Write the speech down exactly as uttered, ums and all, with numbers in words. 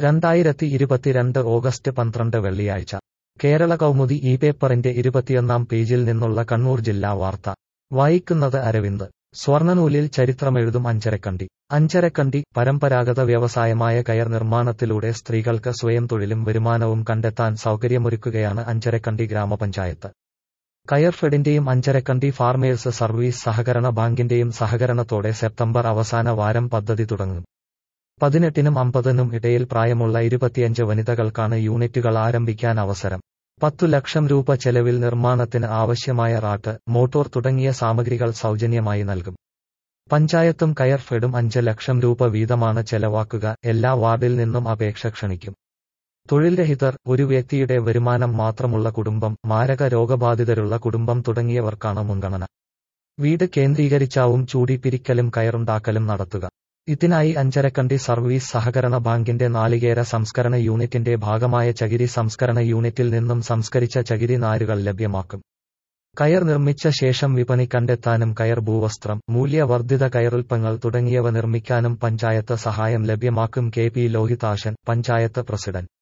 രണ്ടായിരത്തി ഇരുപത്തിരണ്ട് ഓഗസ്റ്റ് പന്ത്രണ്ട് വെള്ളിയാഴ്ച കേരള കൗമുദി ഈ പേപ്പറിന്റെ ഇരുപത്തിയൊന്നാം പേജിൽ നിന്നുള്ള കണ്ണൂർ ജില്ലാ വാർത്ത വായിക്കുന്നത് അരവിന്ദ്. സ്വർണ്ണനൂലിൽ ചരിത്രമെഴുതും അഞ്ചരക്കണ്ടി. അഞ്ചരക്കണ്ടി പരമ്പരാഗത വ്യവസായമായ കയർ നിർമ്മാണത്തിലൂടെ സ്ത്രീകൾക്ക് സ്വയം തൊഴിലും വരുമാനവും കണ്ടെത്താൻ സൗകര്യമൊരുക്കുകയാണ് അഞ്ചരക്കണ്ടി ഗ്രാമപഞ്ചായത്ത്. കയർഫെഡിന്റെയും അഞ്ചരക്കണ്ടി ഫാർമേഴ്സ് സർവീസ് സഹകരണ ബാങ്കിന്റെയും സഹകരണത്തോടെ സെപ്റ്റംബർ അവസാന വാരം പദ്ധതി തുടങ്ങും. പതിനെട്ടിനും അമ്പതിനും ഇടയിൽ പ്രായമുള്ള ഇരുപത്തിയഞ്ച് വനിതകൾക്കാണ് യൂണിറ്റുകൾ ആരംഭിക്കാൻ അവസരം. പത്തു ലക്ഷം രൂപ ചെലവിൽ നിർമ്മാണത്തിന് ആവശ്യമായ റാട്ട്, മോട്ടോർ തുടങ്ങിയ സാമഗ്രികൾ സൗജന്യമായി നൽകും. പഞ്ചായത്തും കയർഫെഡും അഞ്ച് ലക്ഷം രൂപ വീതമാണ് ചെലവാക്കുക. എല്ലാ വാർഡിൽ നിന്നും അപേക്ഷ ക്ഷണിക്കും. തൊഴിൽ രഹിതർ, ഒരു വ്യക്തിയുടെ വരുമാനം മാത്രമുള്ള കുടുംബം, മാരക രോഗബാധിതരുള്ള കുടുംബം തുടങ്ങിയവർക്കാണ് മുൻഗണന. വീട് കേന്ദ്രീകരിച്ചാവും ചൂടിപ്പിരിക്കലും കയറുണ്ടാക്കലും നടത്തുക. ഇതിനായി അഞ്ചരക്കണ്ടി സർവീസ് സഹകരണ ബാങ്കിന്റെ നാളികേര സംസ്കരണ യൂണിറ്റിന്റെ ഭാഗമായ ചകിരി സംസ്കരണ യൂണിറ്റിൽ നിന്നും സംസ്കരിച്ച ചകിരി നാരുകൾ ലഭ്യമാക്കും. കയർ നിർമ്മിച്ച ശേഷം വിപണി കണ്ടെത്താനും കയർ ഭൂവസ്ത്രം, മൂല്യവർദ്ധിത കയറുൽപ്പങ്ങൾ തുടങ്ങിയവ നിർമ്മിക്കാനും പഞ്ചായത്ത് സഹായം ലഭ്യമാക്കും. K P Lohithashan, panchayat president.